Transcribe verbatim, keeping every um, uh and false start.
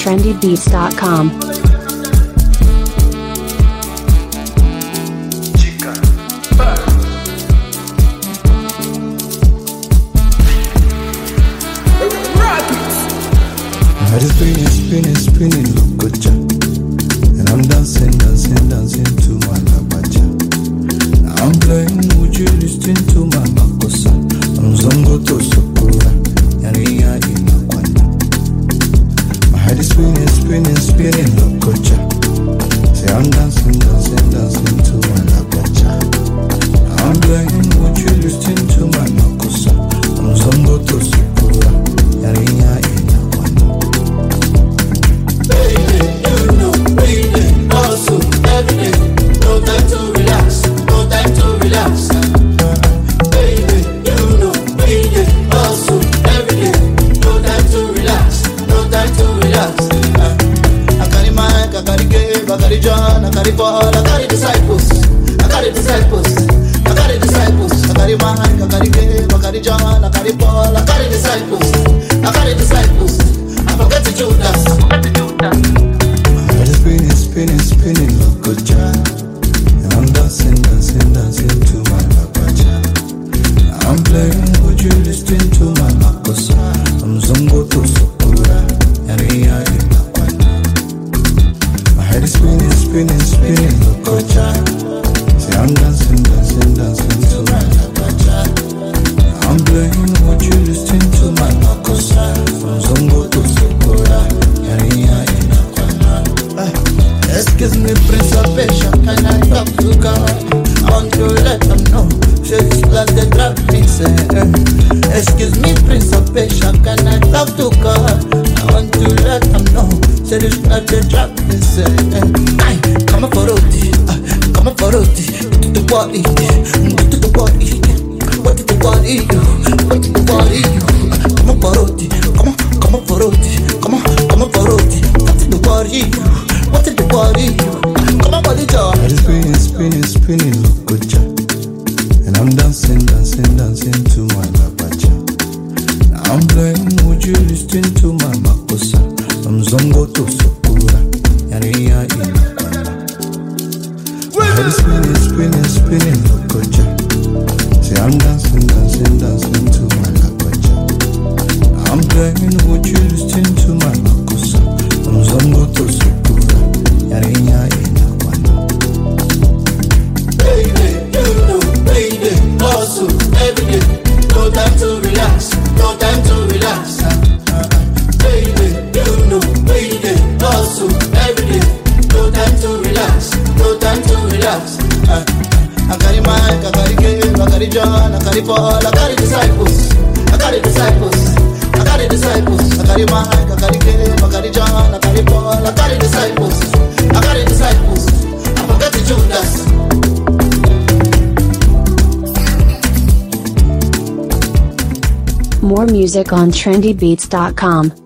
trendy beats dot com. My head is spinning, spinning, spinning, look and I'm dancing, dancing, dancing to my labacha. I'm playing, would you listen to my makosa? I'm zongo to sokora, yariya ina kwanda. My head is spinning, spinning, spinning, look say I'm dancing, dancing, dancing to my labacha. I'm playing, would you listen to my makosa? I'm zongo to sokora, yariya ina kwanda. Baby, you know, baby, also every day. No time to relax, no time to relax. Baby, you know, baby, also every day. No time to relax, no time to relax. I carry Mike, I carry Gabe, I carry John, I carry Paul, I carry disciples, I carry disciples, I carry disciples. I carry Mike, I carry Gabe, I carry John, I carry Paul, I carry disciples, I carry disciples. I forget to do that, I forget to do that. My head is spinning, spinning, spinning, look good job. And I'm dancing, dancing, dancing to my labacha. I'm playing, would you listen to my makosa? I'm zongo to sokora, yariya ina kwanda. My head is spinning, spinning, spinning, look good job. Say I'm dancing, dancing, dancing to my labacha. I'm playing, would you listen to my makosa? I'm zongo to sokora, yariya ina kwanda. Excuse me, Prince of Asia, can I talk to God? I want to let them know, she's like the drug me say. Excuse me, Prince of Asia, can I talk to God? I want to let them know, she's like the drug me say. Aye, come on for roti, come on for roti, to the body, to the body, what to the body, what to the body, come on for roti, come on, come on for roti, come on, come on for roti, what to the body. What's in the body? Come on, body talk. My head is spinning, spinning, spinning, look good job. And I'm dancing, dancing, dancing to my labacha. I'm playing, would you listen to my makosa? I'm zongo to sokora, yariya ina kwanda. My head is spinning, spinning, spinning, look good job. Say I'm dancing, dancing, dancing to my labacha. I'm playing, would you listen to my makosa? I'm zongo to sokora, yariya ina kwanda. Baby, you know, baby, also every day. No time to relax, no time to relax. Baby, you know, baby, also every day. No time to relax, no time to relax. I carry Mike, I carry Gabe, I carry John, I carry Paul, I carry disciples, I carry disciples, I carry disciples. I carry Mike, I carry Gabe, I carry John, I carry Paul, I carry disciples, I carry disciples. I forget to Judas. More music on trendy beats dot com.